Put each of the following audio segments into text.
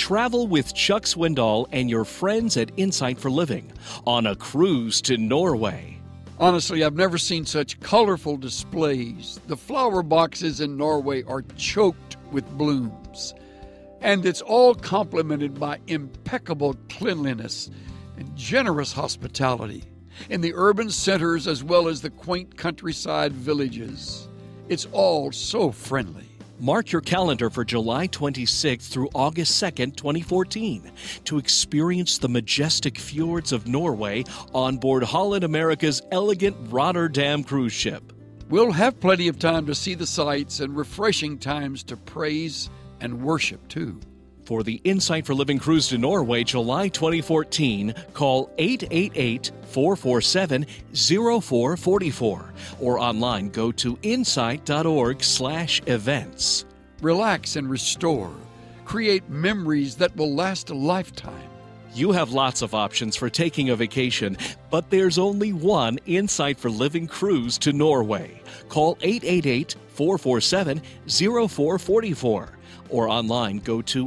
Travel with Chuck Swindoll and your friends at Insight for Living on a cruise to Norway. Honestly, I've never seen such colorful displays. The flower boxes in Norway are choked with blooms. And it's all complemented by impeccable cleanliness and generous hospitality in the urban centers as well as the quaint countryside villages. It's all so friendly. Mark your calendar for July 26th through August 2nd, 2014, to experience the majestic fjords of Norway on board Holland America's elegant Rotterdam cruise ship. We'll have plenty of time to see the sights and refreshing times to praise and worship, too. For the Insight for Living Cruise to Norway, July 2014, call 888-447-0444 or online go to insight.org/events. Relax and restore. Create memories that will last a lifetime. You have lots of options for taking a vacation, but there's only one Insight for Living cruise to Norway. Call 888-447-0444. Or online, go to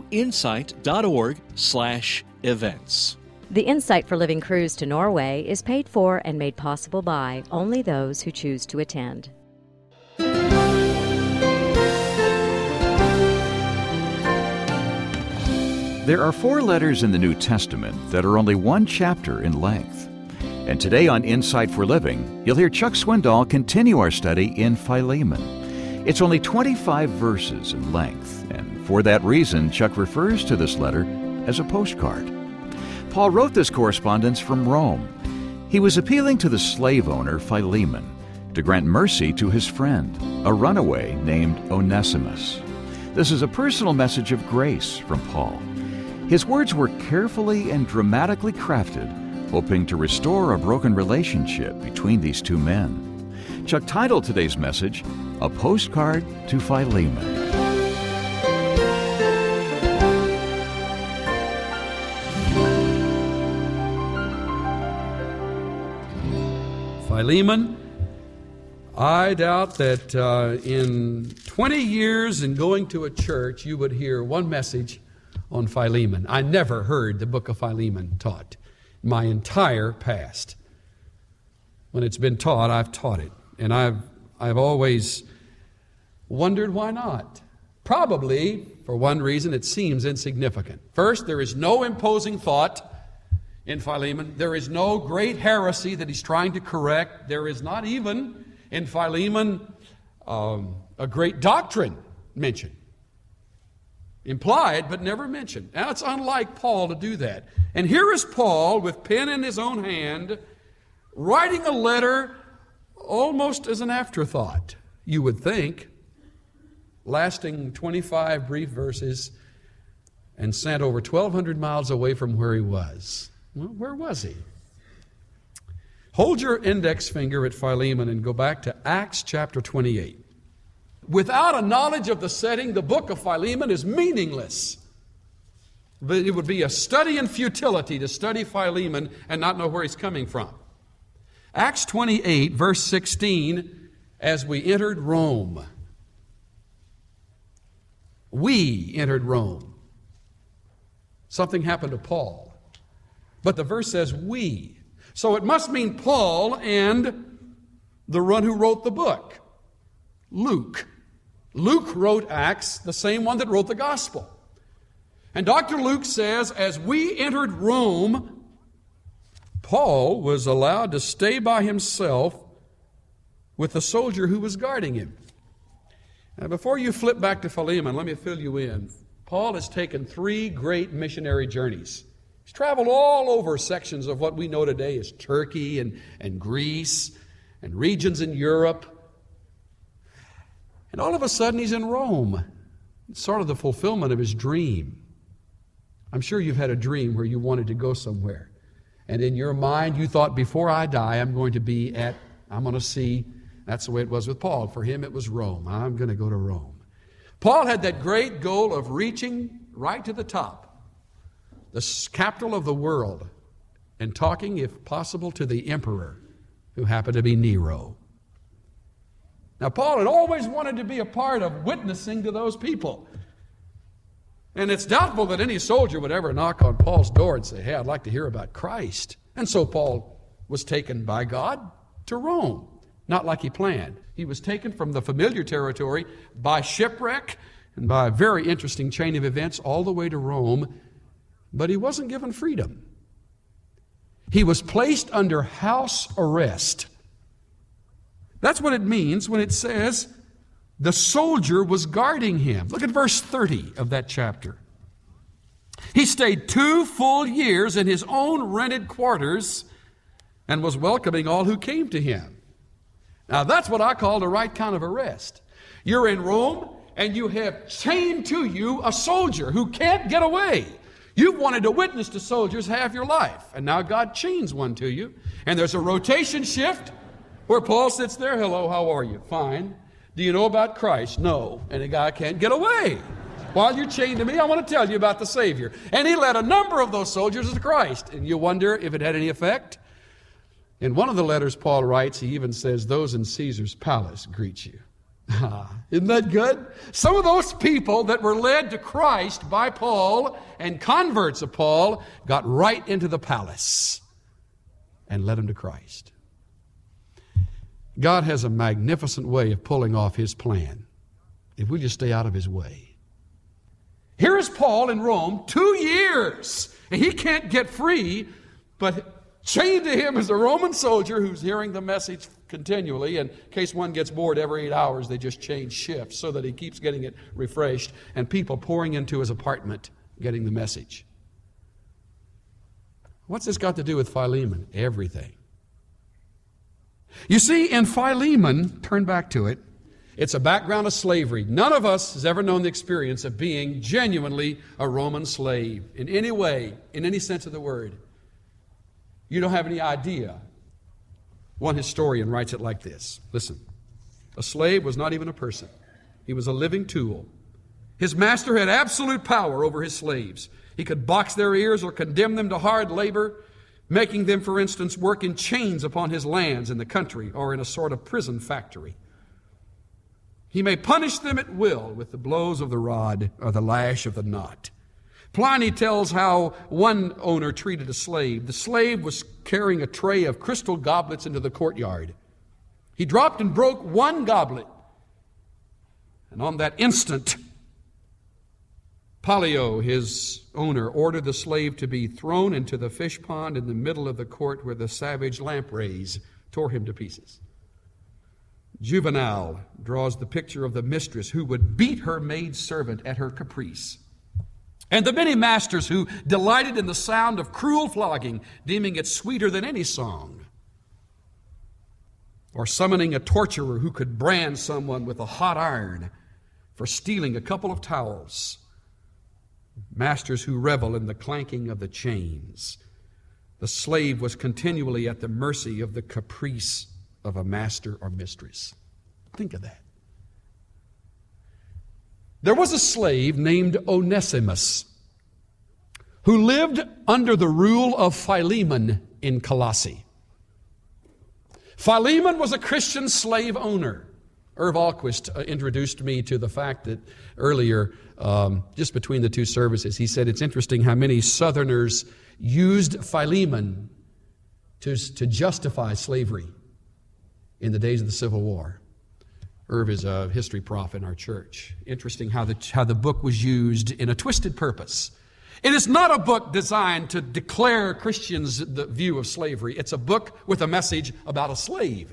insight.org/events. The Insight for Living cruise to Norway is paid for and made possible by only those who choose to attend. There are 4 letters in the New Testament that are only 1 chapter in length. And today on Insight for Living, you'll hear Chuck Swindoll continue our study in Philemon. It's only 25 verses in length, and for that reason, Chuck refers to this letter as a postcard. Paul wrote this correspondence from Rome. He was appealing to the slave owner Philemon to grant mercy to his friend, a runaway named Onesimus. This is a personal message of grace from Paul. His words were carefully and dramatically crafted, hoping to restore a broken relationship between these two men. Chuck titled today's message, A Postcard to Philemon. Philemon, I doubt that in 20 years in going to a church, you would hear one message on Philemon. I never heard the book of Philemon taught in my entire past. When it's been taught, I've taught it. And I've always wondered why not. Probably, for one reason, it seems insignificant. First, there is no imposing thought in Philemon. There is no great heresy that he's trying to correct. There is not even in Philemon a great doctrine mentioned. Implied, but never mentioned. Now, it's unlike Paul to do that. And here is Paul, with pen in his own hand, writing a letter almost as an afterthought, you would think, lasting 25 brief verses and sent over 1,200 miles away from where he was. Well, where was he? Hold your index finger at Philemon and go back to Acts chapter 28. Without a knowledge of the setting, the book of Philemon is meaningless. But it would be a study in futility to study Philemon and not know where he's coming from. Acts 28, verse 16, as we entered Rome. We entered Rome. Something happened to Paul. But the verse says we. So it must mean Paul and the one who wrote the book, Luke. Luke wrote Acts, the same one that wrote the gospel. And Dr. Luke says, as we entered Rome, Paul was allowed to stay by himself with the soldier who was guarding him. Now, before you flip back to Philemon, let me fill you in. Paul has taken 3 great missionary journeys. He's traveled all over sections of what we know today as Turkey and Greece and regions in Europe. And all of a sudden, he's in Rome. It's sort of the fulfillment of his dream. I'm sure you've had a dream where you wanted to go somewhere. And in your mind, you thought, before I die, I'm going to see. That's the way it was with Paul. For him, it was Rome. I'm going to go to Rome. Paul had that great goal of reaching right to the top, the capital of the world, and talking, if possible, to the emperor, who happened to be Nero. Now, Paul had always wanted to be a part of witnessing to those people. And it's doubtful that any soldier would ever knock on Paul's door and say, hey, I'd like to hear about Christ. And so Paul was taken by God to Rome, not like he planned. He was taken from the familiar territory by shipwreck and by a very interesting chain of events all the way to Rome, but he wasn't given freedom. He was placed under house arrest. That's what it means when it says the soldier was guarding him. Look at verse 30 of that chapter. He stayed 2 full years in his own rented quarters and was welcoming all who came to him. Now that's what I call the right kind of arrest. You're in Rome and you have chained to you a soldier who can't get away. You've wanted to witness to soldiers half your life, and now God chains one to you. And there's a rotation shift where Paul sits there, hello, how are you? Fine. Do you know about Christ? No. And the guy can't get away. While you're chained to me, I want to tell you about the Savior. And he led a number of those soldiers to Christ. And you wonder if it had any effect? In one of the letters Paul writes, he even says, those in Caesar's palace greet you. Isn't that good? Some of those people that were led to Christ by Paul and converts of Paul got right into the palace and led them to Christ. God has a magnificent way of pulling off His plan if we just stay out of His way. Here is Paul in Rome, 2 years, and he can't get free, but chained to him is a Roman soldier who's hearing the message continually. And in case one gets bored every 8 hours, they just change shifts so that he keeps getting it refreshed, and people pouring into his apartment getting the message. What's this got to do with Philemon? Everything. You see, in Philemon, turn back to it, it's a background of slavery. None of us has ever known the experience of being genuinely a Roman slave in any way, in any sense of the word. You don't have any idea. One historian writes it like this. Listen, a slave was not even a person. He was a living tool. His master had absolute power over his slaves. He could box their ears or condemn them to hard labor, making them, for instance, work in chains upon his lands in the country or in a sort of prison factory. He may punish them at will with the blows of the rod or the lash of the knot. Pliny tells how one owner treated a slave. The slave was carrying a tray of crystal goblets into the courtyard. He dropped and broke one goblet. And on that instant, Pollio, his owner, ordered the slave to be thrown into the fish pond in the middle of the court where the savage lampreys tore him to pieces. Juvenal draws the picture of the mistress who would beat her maidservant at her caprice, and the many masters who delighted in the sound of cruel flogging, deeming it sweeter than any song, or summoning a torturer who could brand someone with a hot iron for stealing a couple of towels, masters who revel in the clanking of the chains. The slave was continually at the mercy of the caprice of a master or mistress. Think of that. There was a slave named Onesimus who lived under the rule of Philemon in Colossae. Philemon was a Christian slave owner. Irv Alquist introduced me to the fact that earlier, just between the two services, he said it's interesting how many Southerners used Philemon to justify slavery in the days of the Civil War. Irv is a history prof in our church. Interesting how the book was used in a twisted purpose. It is not a book designed to declare Christians the view of slavery. It's a book with a message about a slave.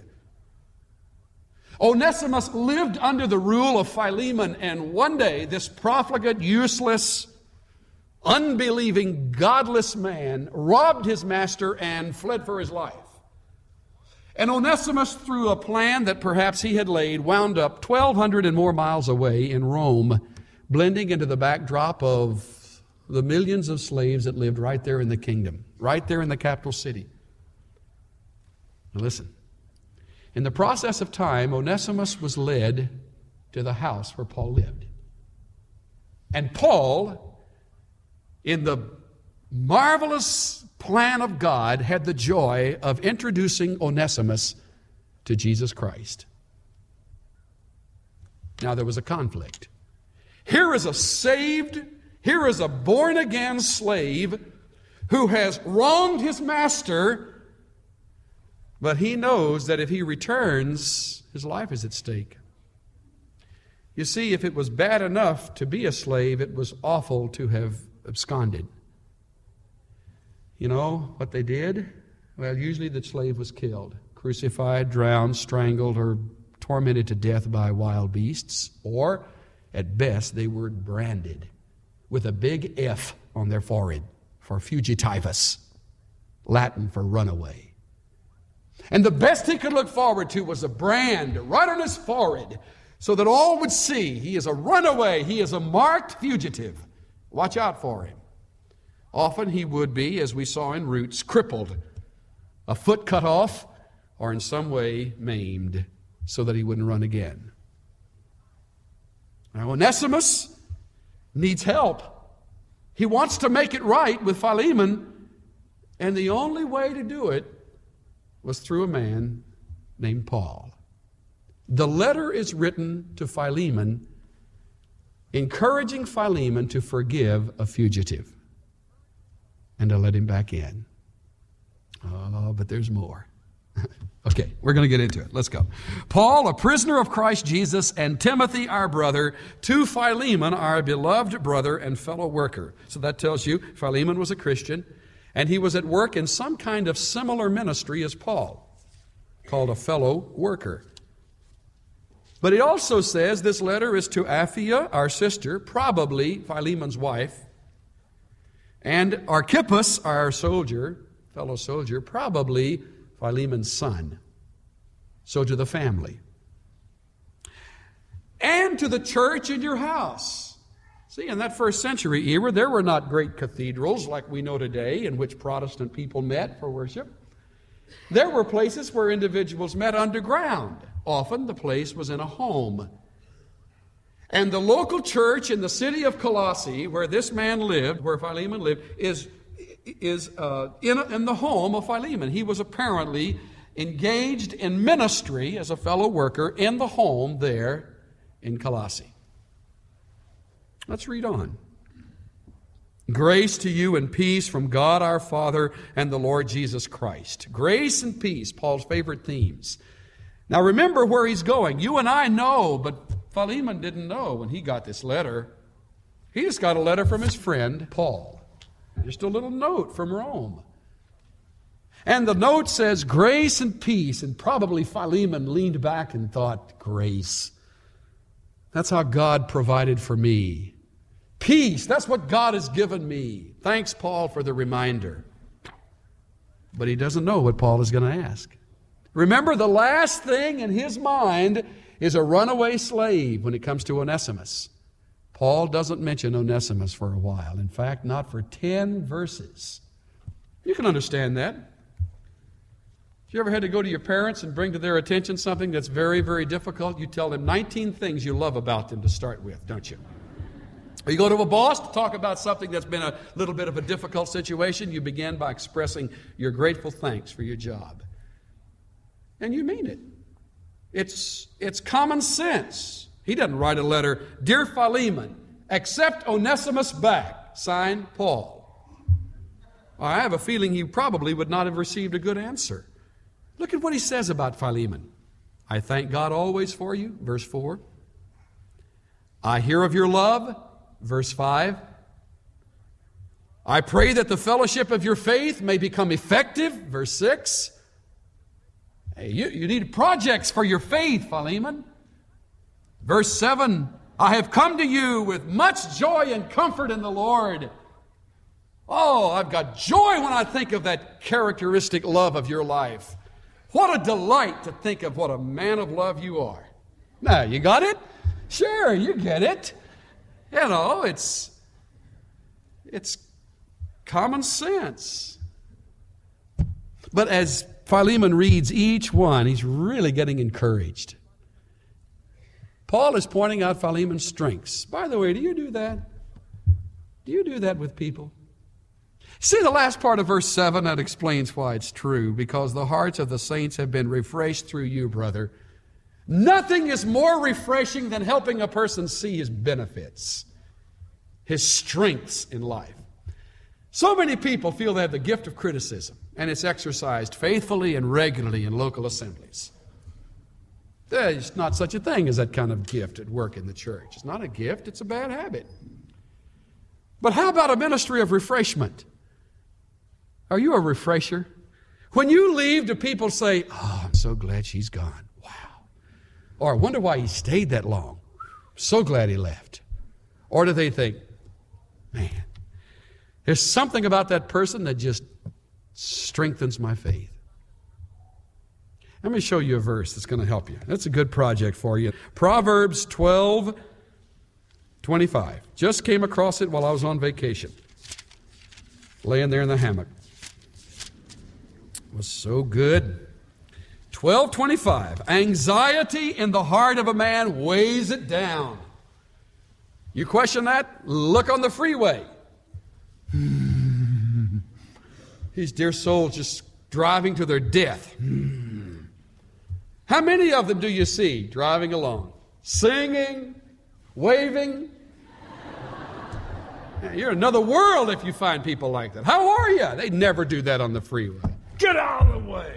Onesimus lived under the rule of Philemon, and one day this profligate, useless, unbelieving, godless man robbed his master and fled for his life. And Onesimus, through a plan that perhaps he had laid, wound up 1,200 and more miles away in Rome, blending into the backdrop of the millions of slaves that lived right there in the kingdom, right there in the capital city. Now listen, in the process of time, Onesimus was led to the house where Paul lived. And Paul, in the marvelous plan of God, had the joy of introducing Onesimus to Jesus Christ. Now there was a conflict. Here is a saved, Here is a born-again slave who has wronged his master, but he knows that if he returns, his life is at stake. You see, if it was bad enough to be a slave, it was awful to have absconded. You know what they did? Well, usually the slave was killed, crucified, drowned, strangled, or tormented to death by wild beasts, or at best they were branded with a big F on their forehead for fugitivus, Latin for runaway. And the best he could look forward to was a brand right on his forehead so that all would see he is a runaway, he is a marked fugitive. Watch out for him. Often he would be, as we saw in Roots, crippled, a foot cut off, or in some way maimed so that he wouldn't run again. Now, Onesimus needs help. He wants to make it right with Philemon, and the only way to do it was through a man named Paul. The letter is written to Philemon, encouraging Philemon to forgive a fugitive and to let him back in. Oh, but there's more. Okay, we're going to get into it. Let's go. Paul, a prisoner of Christ Jesus, and Timothy, our brother, to Philemon, our beloved brother and fellow worker. So that tells you Philemon was a Christian, and he was at work in some kind of similar ministry as Paul, called a fellow worker. But it also says this letter is to Apphia, our sister, probably Philemon's wife, and Archippus, our fellow soldier, probably Philemon's son. So to the family. And to the church in your house. See, in that first century era, there were not great cathedrals like we know today in which Protestant people met for worship. There were places where individuals met underground. Often the place was in a home. And the local church in the city of Colossae, where this man lived, where Philemon lived, is in the home of Philemon. He was apparently engaged in ministry as a fellow worker in the home there in Colossae. Let's read on. Grace to you and peace from God our Father and the Lord Jesus Christ. Grace and peace, Paul's favorite themes. Now remember where he's going. You and I know, but Philemon didn't know when he got this letter. He just got a letter from his friend Paul. Just a little note from Rome. And the note says, grace and peace. And probably Philemon leaned back and thought, grace. That's how God provided for me. Peace, that's what God has given me. Thanks, Paul, for the reminder. But he doesn't know what Paul is going to ask. Remember, the last thing in his mind is a runaway slave when it comes to Onesimus. Paul doesn't mention Onesimus for a while. In fact, not for 10 verses. You can understand that. If you ever had to go to your parents and bring to their attention something that's very, very difficult, you tell them 19 things you love about them to start with, don't you? Or you go to a boss to talk about something that's been a little bit of a difficult situation, you begin by expressing your grateful thanks for your job. And you mean it. It's common sense. He doesn't write a letter, Dear Philemon, accept Onesimus back, signed Paul. I have a feeling he probably would not have received a good answer. Look at what he says about Philemon. I thank God always for you, verse 4. I hear of your love, verse 5. I pray that the fellowship of your faith may become effective, verse 6. Hey, you need projects for your faith, Philemon. Verse 7, I have come to you with much joy and comfort in the Lord. Oh, I've got joy when I think of that characteristic love of your life. What a delight to think of what a man of love you are. Now, you got it? Sure, you get it. You know, it's common sense. But as Philemon reads each one, he's really getting encouraged. Paul is pointing out Philemon's strengths. By the way, do you do that? Do you do that with people? See the last part of verse 7, that explains why it's true. Because the hearts of the saints have been refreshed through you, brother. Nothing is more refreshing than helping a person see his benefits. his strengths in life. So many people feel they have the gift of criticism, and it's exercised faithfully and regularly in local assemblies. There's not such a thing as that kind of gift at work in the church. It's not a gift, it's a bad habit. But how about a ministry of refreshment? Are you a refresher? When you leave, do people say, "Oh, I'm so glad she's gone. Wow." Or, "I wonder why he stayed that long. So glad he left." Or do they think, "Man, there's something about that person that just strengthens my faith"? Let me show you a verse that's going to help you. That's a good project for you. Proverbs 12:25. Just came across it while I was on vacation. Laying there in the hammock. It was so good. 12:25. Anxiety in the heart of a man weighs it down. You question that? Look on the freeway. These dear souls just driving to their death. How many of them do you see driving along? Singing, waving. You're in another world if you find people like that. How are you? They never do that on the freeway. Get out of the way.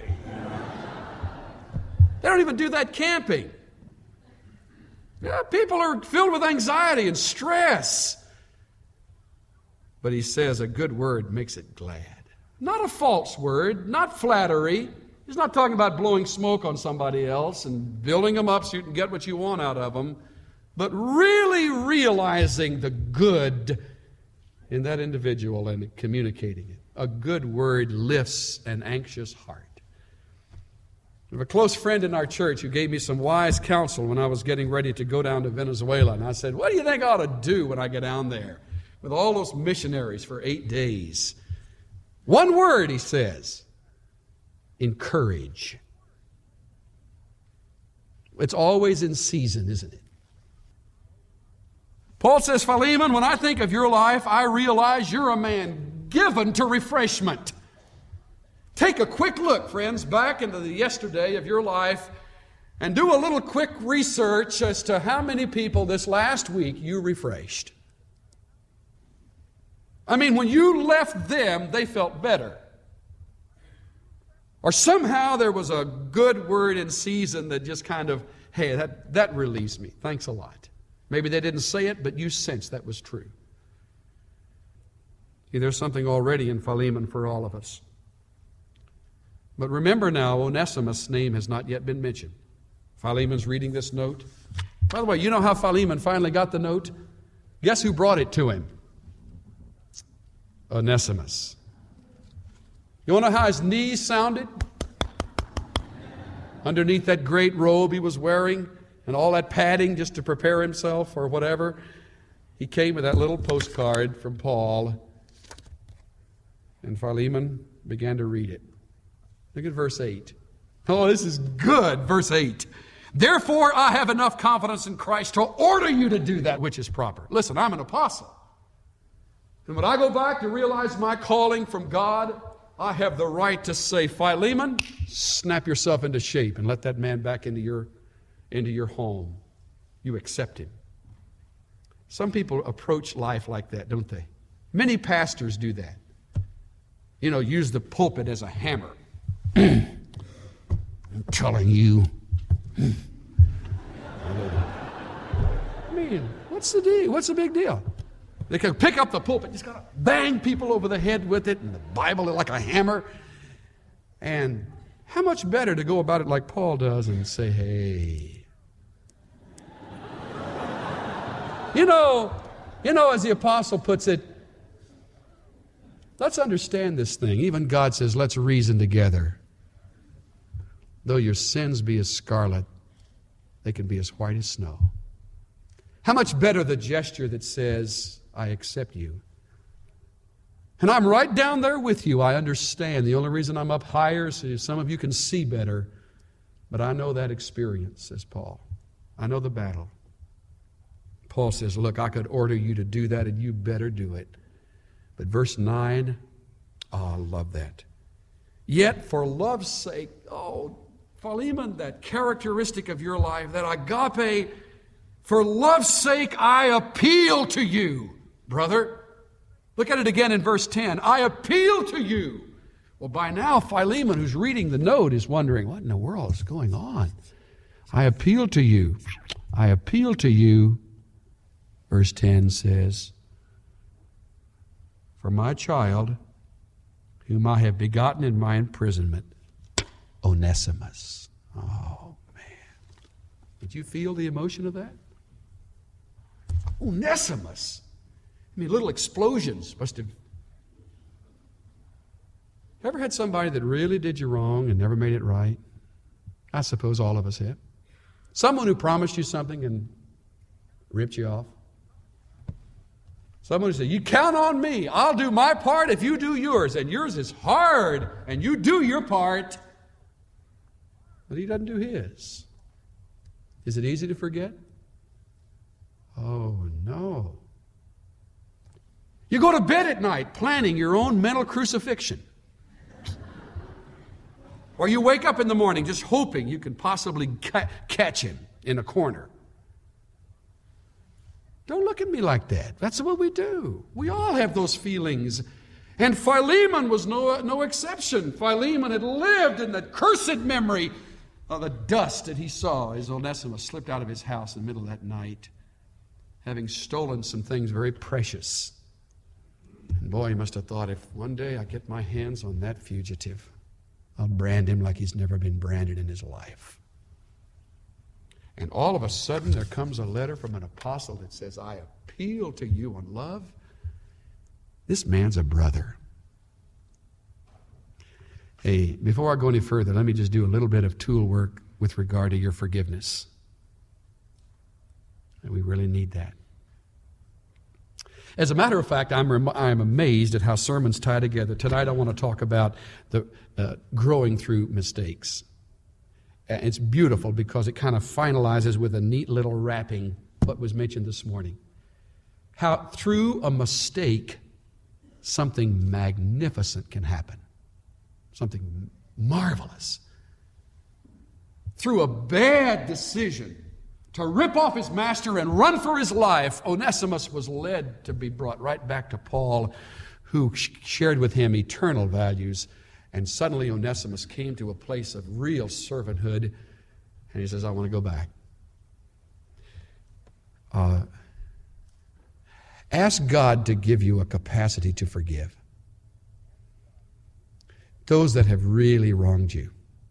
They don't even do that camping. Yeah, people are filled with anxiety and stress. But he says a good word makes it glad. Not a false word, not flattery. He's not talking about blowing smoke on somebody else and building them up so you can get what you want out of them, but really realizing the good in that individual and communicating it. A good word lifts an anxious heart. I have a close friend in our church who gave me some wise counsel when I was getting ready to go down to Venezuela. And I said, "What do you think I ought to do when I get down there with all those missionaries for 8 days?" One word, he says, encourage. It's always in season, isn't it? Paul says, "Philemon, when I think of your life, I realize you're a man given to refreshment." Take a quick look, friends, back into the yesterday of your life and do a little quick research as to how many people this last week you refreshed. I mean, when you left them, they felt better. Or somehow there was a good word in season that just kind of, "Hey, that relieves me. Thanks a lot." Maybe they didn't say it, but you sensed that was true. See, there's something already in Philemon for all of us. But remember now, Onesimus' name has not yet been mentioned. Philemon's reading this note. By the way, you know how Philemon finally got the note? Guess who brought it to him? Onesimus. You want to know how his knees sounded? Underneath that great robe he was wearing and all that padding just to prepare himself or whatever, he came with that little postcard from Paul, and Philemon began to read it. Look at verse 8. Oh, this is good. Verse 8. "Therefore I have enough confidence in Christ to order you to do that which is proper." Listen, I'm an apostle. And when I go back to realize my calling from God, I have the right to say, "Philemon, snap yourself into shape and let that man back into your home." You accept him. Some people approach life like that, don't they? Many pastors do that. Use the pulpit as a hammer. I'm telling you. I mean, what's the deal? What's the big deal? They can pick up the pulpit, just gotta bang people over the head with it, and the Bible is like a hammer. And how much better to go about it like Paul does and say, "Hey." As the apostle puts it, let's understand this thing. Even God says, let's reason together. Though your sins be as scarlet, they can be as white as snow. How much better the gesture that says, "I accept you. And I'm right down there with you. I understand. The only reason I'm up higher is so some of you can see better. But I know that experience," says Paul. "I know the battle." Paul says, "Look, I could order you to do that, and you better do it." But verse 9, I love that. "Yet for love's sake," Philemon, that characteristic of your life, that agape, "for love's sake I appeal to you." brother. Look at it again in verse 10. I appeal to you. Well, by now, Philemon, who's reading the note, is wondering, what in the world is going on? I appeal to you. I appeal to you. Verse 10 says, for my child, whom I have begotten in my imprisonment, Onesimus. Oh, man. Did you feel the emotion of that? Onesimus. I mean, little explosions must have. Ever had somebody that really did you wrong and never made it right? I suppose all of us have. Someone who promised you something and ripped you off. Someone who said, you count on me. I'll do my part if you do yours. And yours is hard, and you do your part. But he doesn't do his. Is it easy to forget? Oh, no. You go to bed at night planning your own mental crucifixion. Or you wake up in the morning just hoping you can possibly catch him in a corner. Don't look at me like that. That's what we do. We all have those feelings. And Philemon was no exception. Philemon had lived in the cursed memory of the dust that he saw as Onesimus slipped out of his house in the middle of that night, having stolen some things very precious. And boy, he must have thought, if one day I get my hands on that fugitive, I'll brand him like he's never been branded in his life. And all of a sudden, there comes a letter from an apostle that says, I appeal to you on love. This man's a brother. Hey, before I go any further, let me just do a little bit of tool work with regard to your forgiveness. And we really need that. As a matter of fact, I'm amazed at how sermons tie together. Tonight I want to talk about the growing through mistakes. It's beautiful because it kind of finalizes with a neat little wrapping what was mentioned this morning. How through a mistake, something magnificent can happen. Something marvelous. Through a bad decision to rip off his master and run for his life, Onesimus was led to be brought right back to Paul, who shared with him eternal values. And suddenly Onesimus came to a place of real servanthood, and he says, I want to go back. Ask God to give you a capacity to forgive those that have really wronged you.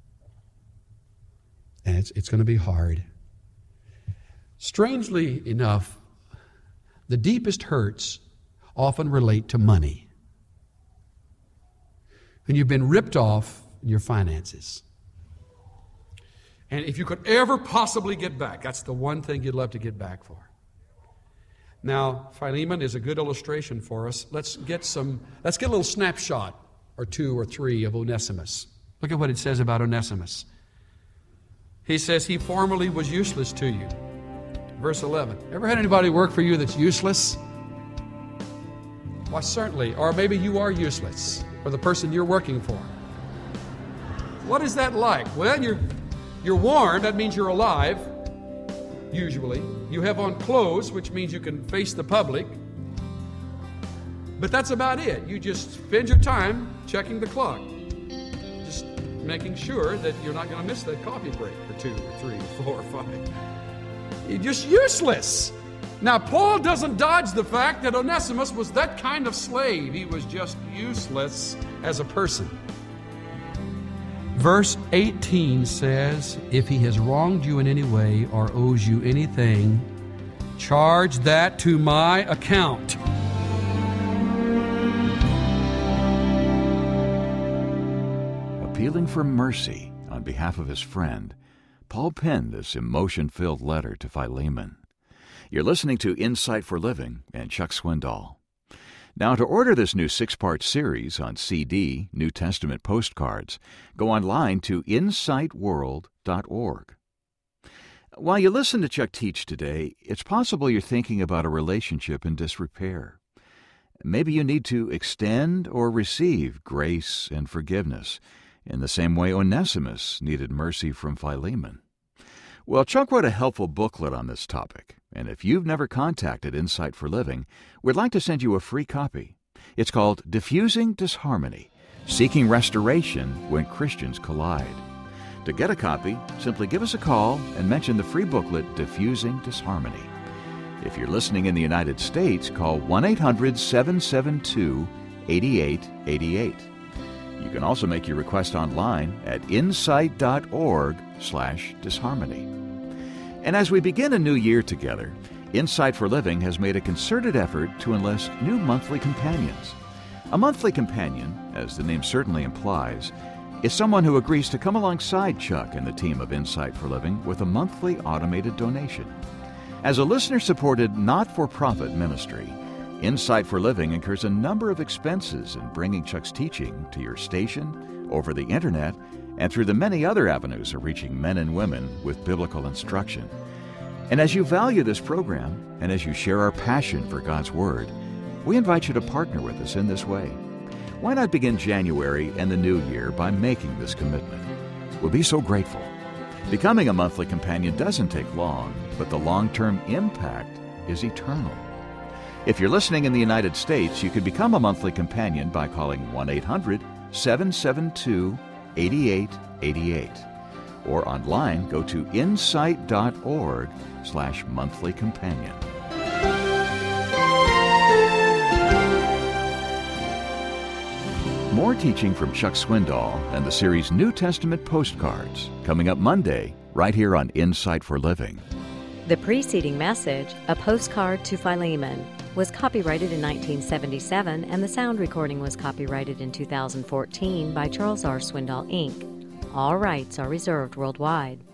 And it's going to be hard. Strangely enough, the deepest hurts often relate to money. When you've been ripped off in your finances. And if you could ever possibly get back, that's the one thing you'd love to get back for. Now, Philemon is a good illustration for us. Let's get a little snapshot or two or three of Onesimus. Look at what it says about Onesimus. He says, he formerly was useless to you. Verse 11. Ever had anybody work for you that's useless? Why, certainly. Or maybe you are useless for the person you're working for. What is that like? Well, you're warm. That means you're alive, usually. You have on clothes, which means you can face the public. But that's about it. You just spend your time checking the clock. Just making sure that you're not going to miss that coffee break for 2 or 3 or 4 or 5. You're just useless. Now, Paul doesn't dodge the fact that Onesimus was that kind of slave. He was just useless as a person. Verse 18 says, if he has wronged you in any way or owes you anything, charge that to my account. Appealing for mercy on behalf of his friend, Paul penned this emotion-filled letter to Philemon. You're listening to Insight for Living and Chuck Swindoll. Now, to order this new 6-part series on CD, New Testament postcards, go online to insightworld.org. While you listen to Chuck teach today, it's possible you're thinking about a relationship in disrepair. Maybe you need to extend or receive grace and forgiveness in the same way Onesimus needed mercy from Philemon. Well, Chuck wrote a helpful booklet on this topic, And if you've never contacted Insight for Living, we'd like to send you a free copy. It's called Diffusing Disharmony, Seeking Restoration When Christians Collide. To get a copy, simply give us a call and mention the free booklet, Diffusing Disharmony. If you're listening in the United States, call 1-800-772-8888. You can also make your request online at insight.org/disharmony. And as we begin a new year together, Insight for Living has made a concerted effort to enlist new monthly companions. A monthly companion, as the name certainly implies, is someone who agrees to come alongside Chuck and the team of Insight for Living with a monthly automated donation. As a listener-supported, not-for-profit ministry, Insight for Living incurs a number of expenses in bringing Chuck's teaching to your station, over the internet, and through the many other avenues of reaching men and women with biblical instruction. And as you value this program, and as you share our passion for God's Word, we invite you to partner with us in this way. Why not begin January and the new year by making this commitment? We'll be so grateful. Becoming a monthly companion doesn't take long, but the long-term impact is eternal. If you're listening in the United States, you can become a monthly companion by calling 1-800-772-8888. Or online, go to insight.org/monthlycompanion. More teaching from Chuck Swindoll and the series New Testament Postcards coming up Monday, right here on Insight for Living. The preceding message, A Postcard to Philemon, was copyrighted in 1977, and the sound recording was copyrighted in 2014 by Charles R. Swindoll, Inc. All rights are reserved worldwide.